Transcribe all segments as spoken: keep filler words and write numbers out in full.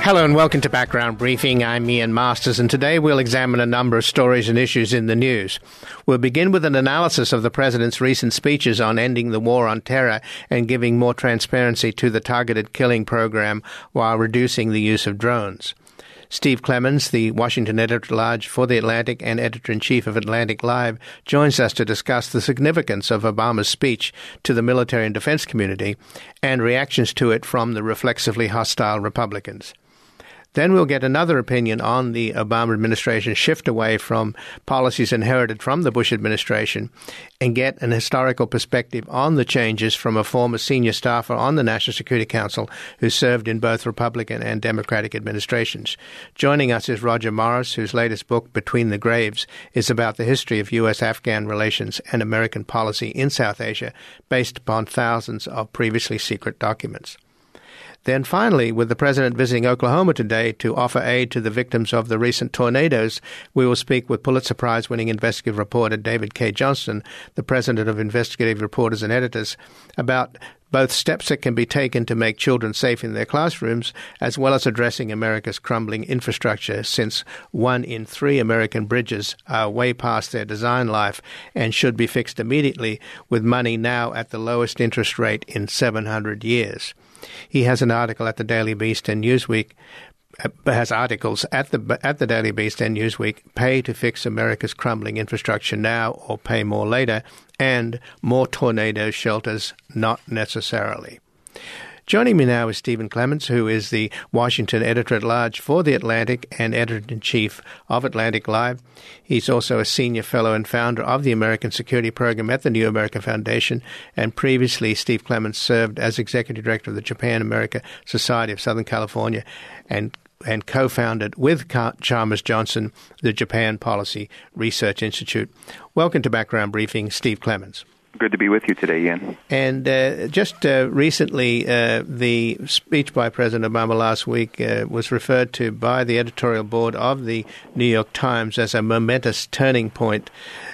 Hello and welcome to Background Briefing. I'm Ian Masters, and today we'll examine a number of stories and issues in the news. We'll begin with an analysis of the President's recent speeches on ending the war on terror and giving more transparency to the targeted killing program while reducing the use of drones. Steve Clemons, the Washington editor-at-large for The Atlantic and editor-in-chief of Atlantic Live, joins us to discuss the significance of Obama's speech to the military and defense community and reactions to it from the reflexively hostile Republicans. Then we'll get another opinion on the Obama administration's shift away from policies inherited from the Bush administration and get an historical perspective on the changes from a former senior staffer on the National Security Council who served in both Republican and Democratic administrations. Joining us is Roger Morris, whose latest book, Between the Graves, is about the history of U S Afghan relations and American policy in South Asia based upon thousands of previously secret documents. Then finally, with the President visiting Oklahoma today to offer aid to the victims of the recent tornadoes, we will speak with Pulitzer Prize-winning investigative reporter David Cay Johnston, the President of Investigative Reporters and Editors, about both steps that can be taken to make children safe in their classrooms, as well as addressing America's crumbling infrastructure, since one in three American bridges are way past their design life and should be fixed immediately, with money now at the lowest interest rate in seven hundred years. He has an article at the Daily Beast and Newsweek, uh, has articles at the at the Daily Beast and Newsweek, Pay to Fix America's Crumbling Infrastructure Now or Pay More Later, and More Tornado Shelters Not Necessarily. Joining me now is Stephen Clemons, who is the Washington editor-at-large for The Atlantic and editor-in-chief of Atlantic Live. He's also a senior fellow and founder of the American Security Program at the New American Foundation, and previously Steve Clemons served as executive director of the Japan-America Society of Southern California and and co-founded with Chalmers Johnson the Japan Policy Research Institute. Welcome to Background Briefing, Steve Clemons. Good to be with you today, Ian. And uh, just uh, recently, uh, the speech by President Obama last week uh, was referred to by the editorial board of the New York Times as a momentous turning point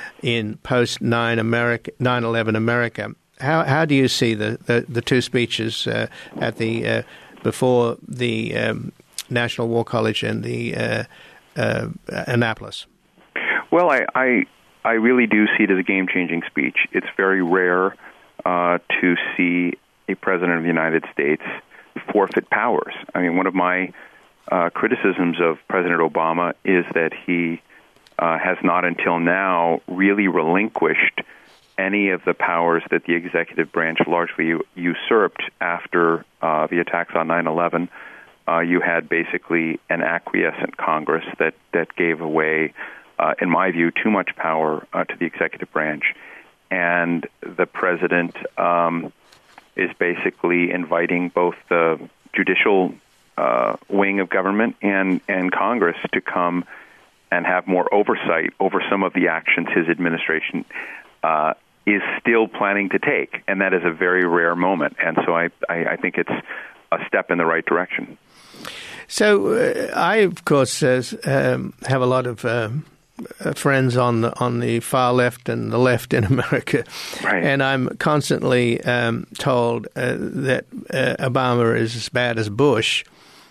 in post nine eleven America. How how do you see the, the, the two speeches uh, at the uh, before the um, National War College and the uh, uh, Annapolis? Well, I... I I really do see it as a game-changing speech. It's very rare uh, to see a president of the United States forfeit powers. I mean, one of my uh, criticisms of President Obama is that he uh, has not until now really relinquished any of the powers that the executive branch largely usurped after uh, the attacks on nine eleven. Uh, you had basically an acquiescent Congress that, that gave away Uh, in my view, too much power uh, to the executive branch. And the president um, is basically inviting both the judicial uh, wing of government and, and Congress to come and have more oversight over some of the actions his administration uh, is still planning to take. And that is a very rare moment. And so I, I, I think it's a step in the right direction. So uh, I, of course, uh, um, have a lot of Uh Uh, friends on the on the far left and the left in America, right. And I'm constantly um, told uh, that uh, Obama is as bad as Bush,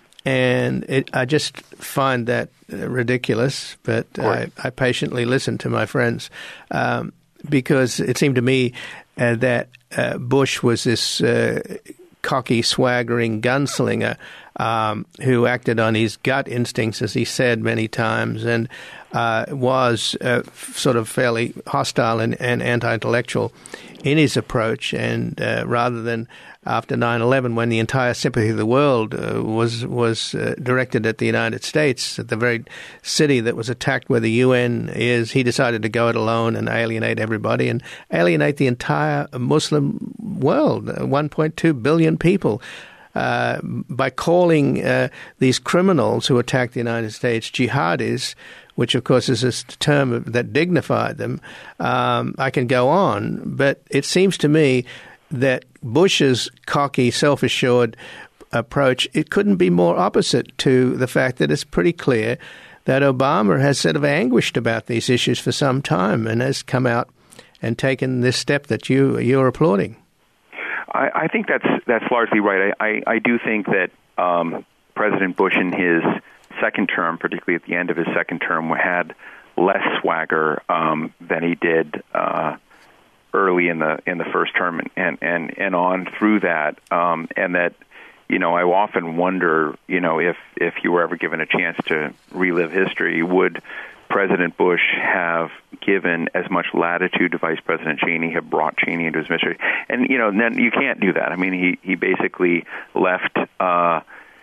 and it, I just find that uh, ridiculous. But I, I patiently listen to my friends um, because it seemed to me uh, that uh, Bush was this uh, cocky, swaggering gunslinger um, who acted on his gut instincts, as he said many times, and uh, was uh, sort of fairly hostile and, and anti-intellectual in his approach. And uh, rather than after nine eleven, when the entire sympathy of the world uh, was was uh, directed at the United States, at the very city that was attacked where the U N is, he decided to go it alone and alienate everybody and alienate the entire Muslim world, one point two billion people. Uh, by calling uh, these criminals who attacked the United States jihadis, which of course is a term that dignified them. Um, I can go on, but it seems to me that Bush's cocky, self-assured approach, it couldn't be more opposite to the fact that it's pretty clear that Obama has sort of anguished about these issues for some time and has come out and taken this step that you, you're applauding. I, I think that's that's largely right. I, I, I do think that um, President Bush in his second term, particularly at the end of his second term, had less swagger um, than he did uh, early in the in the first term, and and and on through that, um, and that. You know, I often wonder, you know, if, if you were ever given a chance to relive history, would President Bush have given as much latitude to Vice President Cheney, have brought Cheney into his administration? And, you know, then you can't do that. I mean, he, he basically left uh,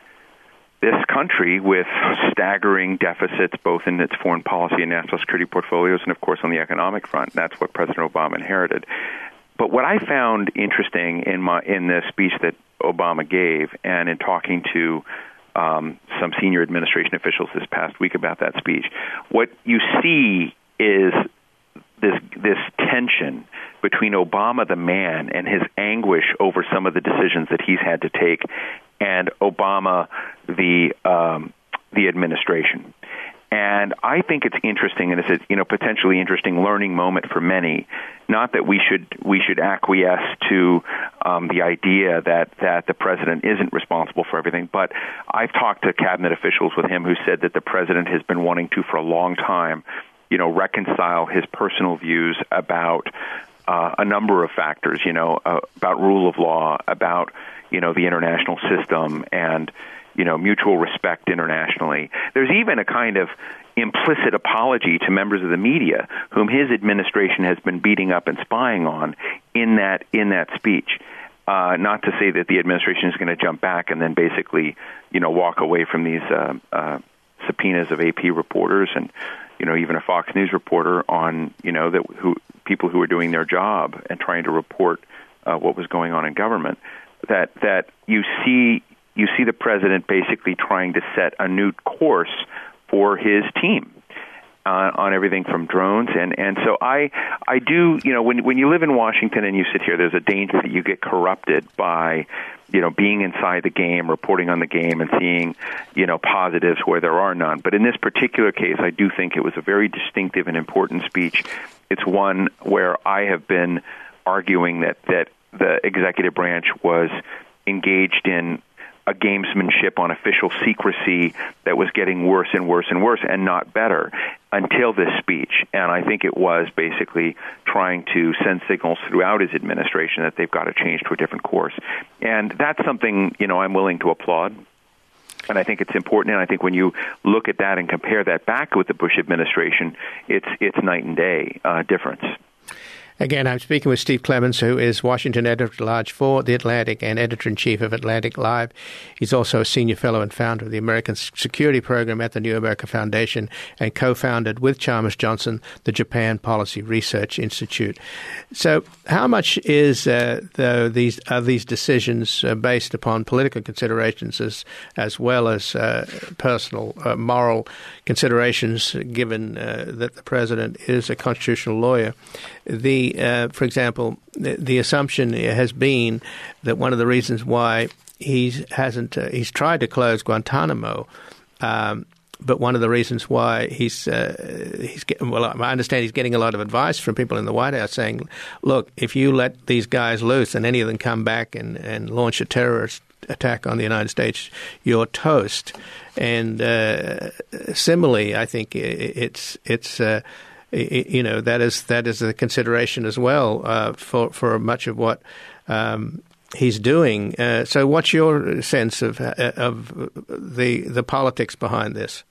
this country with staggering deficits, both in its foreign policy and national security portfolios, and, of course, on the economic front. That's what President Obama inherited. But what I found interesting in my in the speech that Obama gave, and in talking to um, some senior administration officials this past week about that speech, what you see is this this tension between Obama the man and his anguish over some of the decisions that he's had to take, and Obama the um, the administration. And I think it's interesting, and it's a you know potentially interesting learning moment for many. Not that we should we should acquiesce to um, the idea that, that the president isn't responsible for everything, but I've talked to cabinet officials with him who said that the president has been wanting to for a long time, you know, reconcile his personal views about uh, a number of factors, you know, uh, about rule of law, about you know the international system, and you know, mutual respect internationally. There's even a kind of implicit apology to members of the media whom his administration has been beating up and spying on in that in that speech. Uh, not to say that the administration is going to jump back and then basically, you know, walk away from these uh, uh, subpoenas of A P reporters and, you know, even a Fox News reporter on, you know, that who people who were doing their job and trying to report uh, what was going on in government. That that you see. You see the president basically trying to set a new course for his team uh, on everything from drones. And, and so I I do, you know, when when you live in Washington and you sit here, there's a danger that you get corrupted by, you know, being inside the game, reporting on the game, and seeing, you know, positives where there are none. But in this particular case, I do think it was a very distinctive and important speech. It's one where I have been arguing that, that the executive branch was engaged in a gamesmanship on official secrecy that was getting worse and worse and worse and not better until this speech. And I think it was basically trying to send signals throughout his administration that they've got to change to a different course. And that's something, you know, I'm willing to applaud. And I think it's important. And I think when you look at that and compare that back with the Bush administration, it's it's night and day uh, difference. Again, I'm speaking with Steve Clemons, who is Washington Editor-at-Large for The Atlantic and Editor-in-Chief of Atlantic Live. He's also a senior fellow and founder of the American Security Program at the New America Foundation and co-founded with Chalmers Johnson the Japan Policy Research Institute. So how much is uh, the, these are these decisions uh, based upon political considerations as, as well as uh, personal, uh, moral considerations, given uh, that the president is a constitutional lawyer? The Uh, for example, the, the assumption has been that one of the reasons why he hasn't uh, he's tried to close Guantanamo, um, but one of the reasons why he's uh, he's getting, well, I understand he's getting a lot of advice from people in the White House saying, look, if you let these guys loose and any of them come back and, and launch a terrorist attack on the United States, you're toast. And uh, similarly, I think it's it's. Uh, You know, that is that is a consideration as well uh, for for much of what um, he's doing. Uh, so, what's your sense of of the the politics behind this?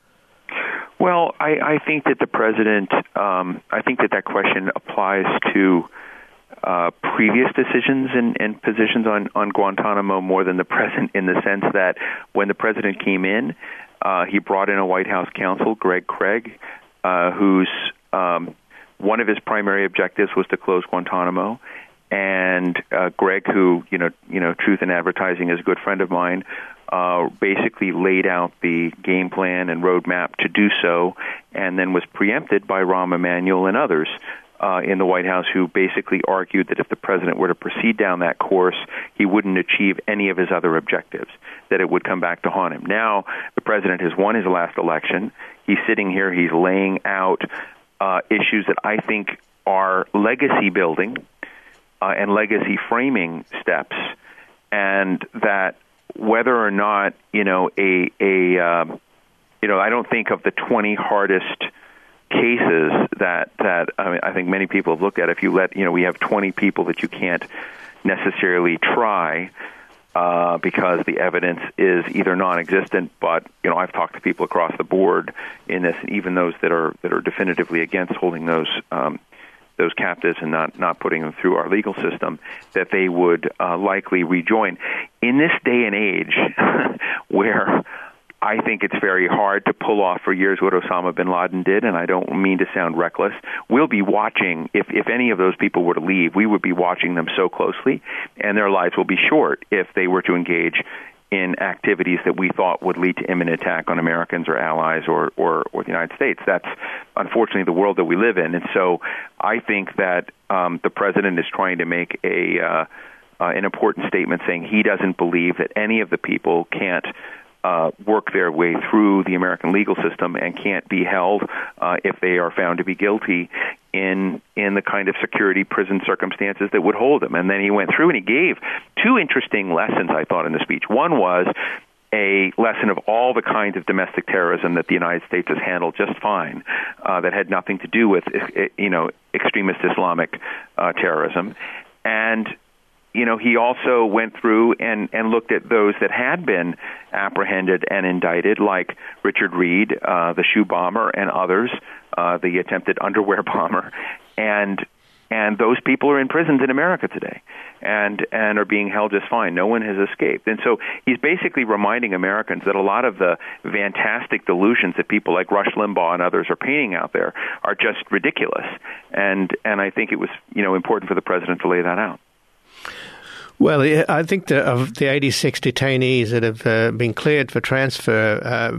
Well, I, I think that the president. Um, I think that that question applies to uh, previous decisions and, and positions on, on Guantanamo more than the present, in the sense that when the president came in, uh, he brought in a White House counsel, Greg Craig, uh, who's Um, one of his primary objectives was to close Guantanamo, and uh, Greg, who you know, you know, Truth in Advertising is a good friend of mine, uh, basically laid out the game plan and roadmap to do so, and then was preempted by Rahm Emanuel and others uh, in the White House, who basically argued that if the president were to proceed down that course, he wouldn't achieve any of his other objectives, that it would come back to haunt him. Now, the president has won his last election. He's sitting here. He's laying out Uh, issues that I think are legacy building uh, and legacy framing steps, and that whether or not, you know, a, a um, you know, I don't think of the twenty hardest cases that, that I, mean, I think many people have looked at. If you let, you know, we have twenty people that you can't necessarily try uh, because the evidence is either non-existent, but, you know, I've talked to people across the board in this, even those that are that are definitively against holding those um, those captives and not, not putting them through our legal system, that they would uh, likely rejoin. In this day and age where I think it's very hard to pull off for years what Osama bin Laden did, and I don't mean to sound reckless, we'll be watching, if, if any of those people were to leave, we would be watching them so closely, and their lives will be short if they were to engage in activities that we thought would lead to imminent attack on Americans or allies or, or, or the United States. That's unfortunately the world that we live in. And so I think that um, the president is trying to make a uh, uh, an important statement saying he doesn't believe that any of the people can't Uh, work their way through the American legal system and can't be held uh, if they are found to be guilty in in the kind of security prison circumstances that would hold them. And then he went through and he gave two interesting lessons, I thought, in the speech. One was a lesson of all the kinds of domestic terrorism that the United States has handled just fine, uh, that had nothing to do with, you know, extremist Islamic uh, terrorism. And you know, he also went through and, and looked at those that had been apprehended and indicted, like Richard Reed, uh, the shoe bomber, and others, uh, the attempted underwear bomber, and and those people are in prisons in America today, and and are being held just fine. No one has escaped, and so he's basically reminding Americans that a lot of the fantastic delusions that people like Rush Limbaugh and others are painting out there are just ridiculous, and and I think it was, you know, important for the president to lay that out. Well, I think the, of the eighty-six detainees that have uh, been cleared for transfer uh,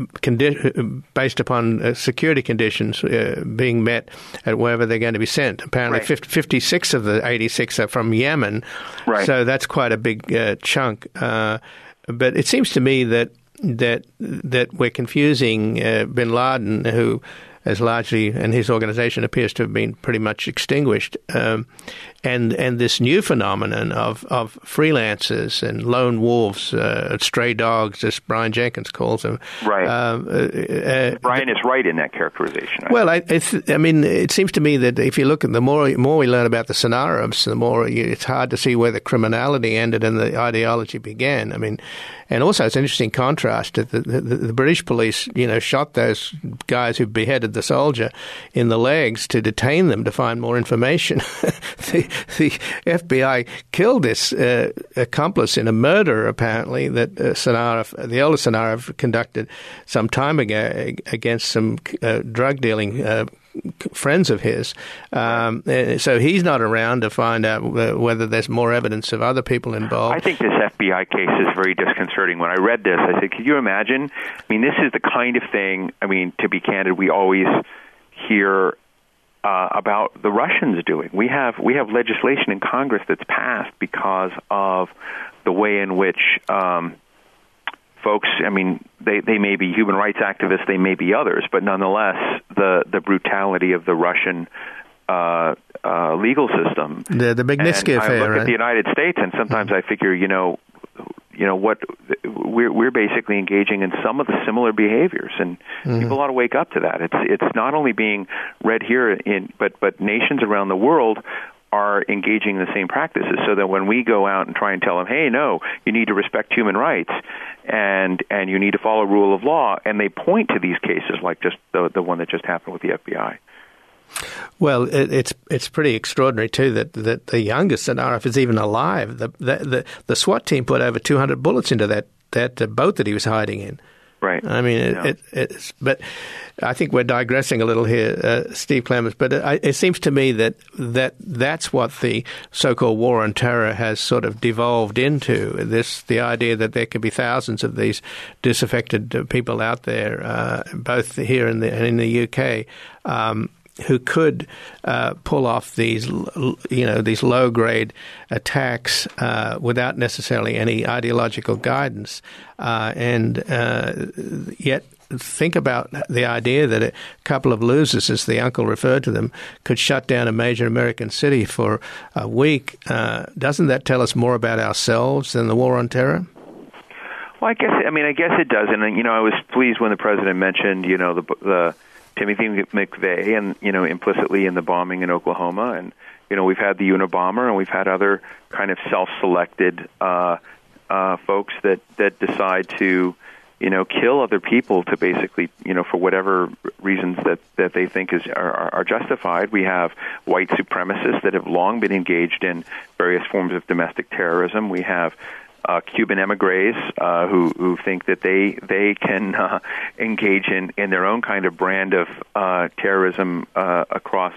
condi- based upon uh, security conditions uh, being met at wherever they're going to be sent. Apparently right. fifty, fifty-six of the eighty-six are from Yemen, right. So that's quite a big uh, chunk. Uh, but it seems to me that that that we're confusing uh, bin Laden, who as largely, and his organization appears to have been pretty much extinguished, um, and and this new phenomenon of, of freelancers and lone wolves, uh, stray dogs, as Brian Jenkins calls them. Right. Um, uh, uh, Brian is right in that characterization. I well, I, I, th- I mean, it seems to me that if you look at the more more we learn about the Sanarabs, the more you, it's hard to see where the criminality ended and the ideology began. I mean, and also it's an interesting contrast. The, the, the, the British police, you know, shot those guys who beheaded the soldier in the legs to detain them to find more information. the, the F B I killed this uh, accomplice in a murder, apparently, that uh, Sanarov, the elder Sanarov, conducted some time ago against some uh, drug dealing uh, friends of his. Um, so he's not around to find out whether there's more evidence of other people involved. I think this F B I case is very disconcerting. When I read this, I said, could you imagine? I mean, this is the kind of thing, I mean, to be candid, we always hear uh, about the Russians doing. We have we have legislation in Congress that's passed because of the way in which um, folks, I mean, they, they may be human rights activists, they may be others, but nonetheless, the, the brutality of the Russian uh, uh, legal system. The, the Magnitsky affair, I look right? at the United States, and sometimes mm-hmm. I figure, you know, you know what, we're we're basically engaging in some of the similar behaviors, and mm-hmm. people ought to wake up to that. It's it's not only being read here in, but but nations around the world are engaging in the same practices, so that when we go out and try and tell them, hey, no, you need to respect human rights, and and you need to follow rule of law, and they point to these cases like just the the one that just happened with the F B I. Well, it, it's it's pretty extraordinary too that, that the youngest Sanarov is even alive. The, the the the SWAT team put over two hundred bullets into that that uh, boat that he was hiding in. Right. I mean, it, yeah. it, it's, but I think we're digressing a little here, uh, Steve Clements. But it, it seems to me that, that that's what the so-called war on terror has sort of devolved into. This the idea that there could be thousands of these disaffected people out there, uh, both here and in, in the U K. Um, who could uh, pull off these, you know, these low-grade attacks uh, without necessarily any ideological guidance, uh, and uh, yet think about the idea that a couple of losers, as the uncle referred to them, could shut down a major American city for a week. Uh, doesn't that tell us more about ourselves than the war on terror? Well, I guess I mean I guess it does, and you know I was pleased when the president mentioned you know the the Timothy McVeigh and you know implicitly in the bombing in Oklahoma, and you know we've had the Unabomber and we've had other kind of self-selected uh, uh, folks that that decide to you know kill other people to basically you know for whatever reasons that that they think is are, are justified. We have white supremacists that have long been engaged in various forms of domestic terrorism. We have Uh, Cuban emigres uh, who who think that they they can uh, engage in, in their own kind of brand of uh, terrorism uh, across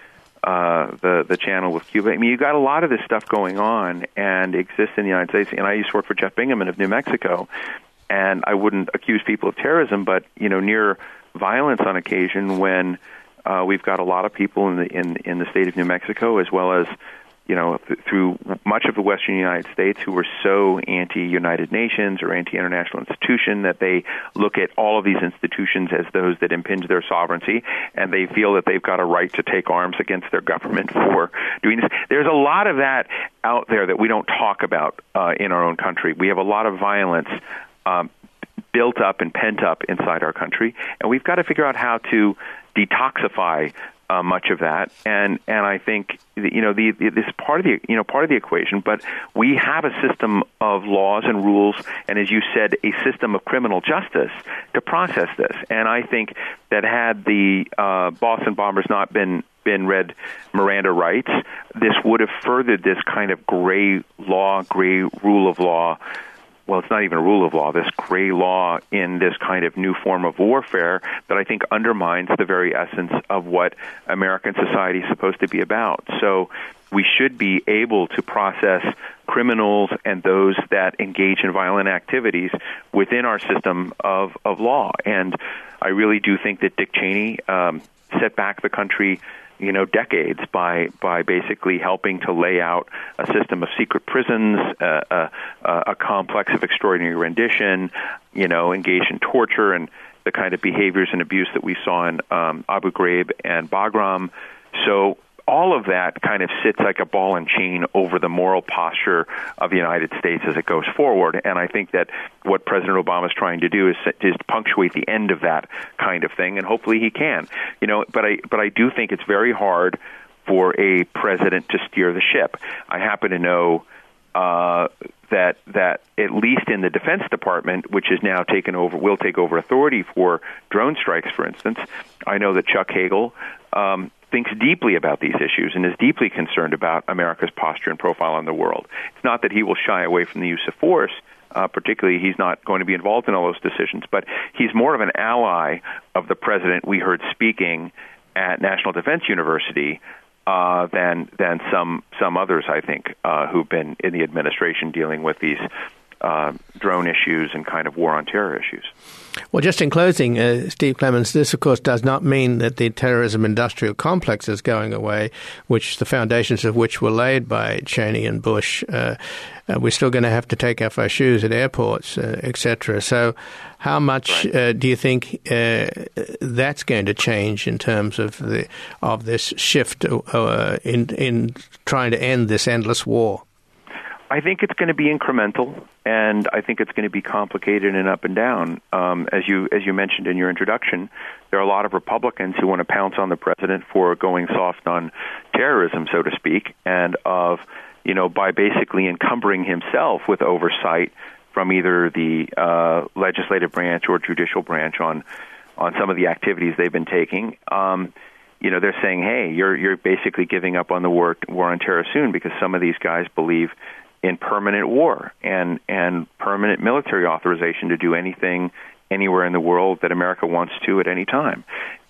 uh, the the channel with Cuba. I mean, you got a lot of this stuff going on and exists in the United States. And I used to work for Jeff Bingaman of New Mexico, and I wouldn't accuse people of terrorism, but you know, near violence on occasion when uh, we've got a lot of people in the in in the state of New Mexico as well as you know, th- through much of the western United States who were so anti-United Nations or anti-international institution that they look at all of these institutions as those that impinge their sovereignty, and they feel that they've got a right to take arms against their government for doing this. There's a lot of that out there that we don't talk about uh, in our own country. We have a lot of violence um, built up and pent up inside our country, and we've got to figure out how to detoxify Uh, much of that, and and I think you know the, the this is part of the you know part of the equation. But we have a system of laws and rules, and as you said, a system of criminal justice to process this. And I think that had the uh, Boston bombers not been been read Miranda rights, this would have furthered this kind of gray law, gray rule of law. Well, it's not even a rule of law, this gray law in this kind of new form of warfare that I think undermines the very essence of what American society is supposed to be about. So we should be able to process criminals and those that engage in violent activities within our system of, of law. And I really do think that Dick Cheney um, set back the country you know, decades by by basically helping to lay out a system of secret prisons, uh, a, a complex of extraordinary rendition, you know, engaged in torture and the kind of behaviors and abuse that we saw in um, Abu Ghraib and Bagram. So all of that kind of sits like a ball and chain over the moral posture of the United States as it goes forward. And I think that what President Obama is trying to do is, is punctuate the end of that kind of thing, and hopefully he can. You know, but I but I do think it's very hard for a president to steer the ship. I happen to know uh, that that at least in the Defense Department, which is now taken over, will take over authority for drone strikes, for instance. I know that Chuck Hagel Um, thinks deeply about these issues and is deeply concerned about America's posture and profile in the world. It's not that he will shy away from the use of force. Uh, particularly, he's not going to be involved in all those decisions, but he's more of an ally of the president we heard speaking at National Defense University uh, than than some some others, I think, uh, who've been in the administration dealing with these uh, drone issues and kind of war on terror issues. Well, just in closing, uh, Steve Clemons, this, of course, does not mean that the terrorism industrial complex is going away, which the foundations of which were laid by Cheney and Bush. Uh, uh, we're still going to have to take off our shoes at airports, uh, et cetera. So how much right. uh, do you think uh, that's going to change in terms of the of this shift uh, in in trying to end this endless war? I think it's going to be incremental, and I think it's going to be complicated and up and down. Um, as you as you mentioned in your introduction, there are a lot of Republicans who want to pounce on the president for going soft on terrorism, so to speak, and of you know by basically encumbering himself with oversight from either the uh, legislative branch or judicial branch on on some of the activities they've been taking. Um, you know, they're saying, hey, you're you're basically giving up on the war war on terror soon because some of these guys believe in permanent war and, and permanent military authorization to do anything anywhere in the world that America wants to at any time.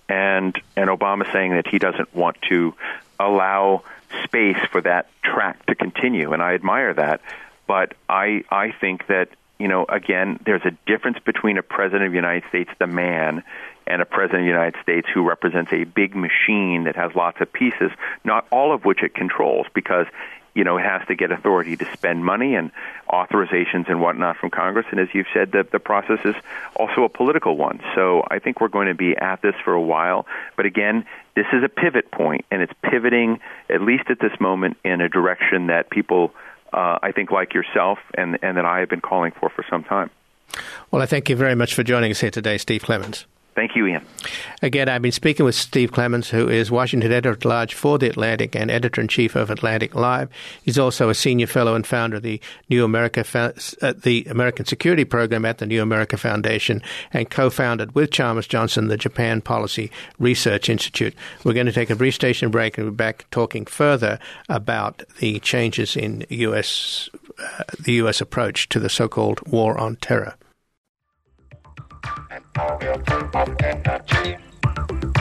And and Obama's saying that he doesn't want to allow space for that track to continue, and I admire that. But I I think that, you know, again, there's a difference between a president of the United States, the man, and a president of the United States who represents a big machine that has lots of pieces, not all of which it controls, because you know, it has to get authority to spend money and authorizations and whatnot from Congress. And as you've said, the, the process is also a political one. So I think we're going to be at this for a while. But again, this is a pivot point, and it's pivoting, at least at this moment, in a direction that people, uh, I think, like yourself and, and that I have been calling for for some time. Well, I thank you very much for joining us here today, Steve Clemons. Thank you, Ian. Again, I've been speaking with Steve Clemons, who is Washington Editor-at-Large for The Atlantic and Editor-in-Chief of Atlantic Live. He's also a senior fellow and founder of the New America, uh, the American Security Program at the New America Foundation, and co-founded with Chalmers Johnson the Japan Policy Research Institute. We're going to take a brief station break and we'll be back talking further about the changes in U S uh, the U S approach to the so-called War on Terror. And for real time of energy.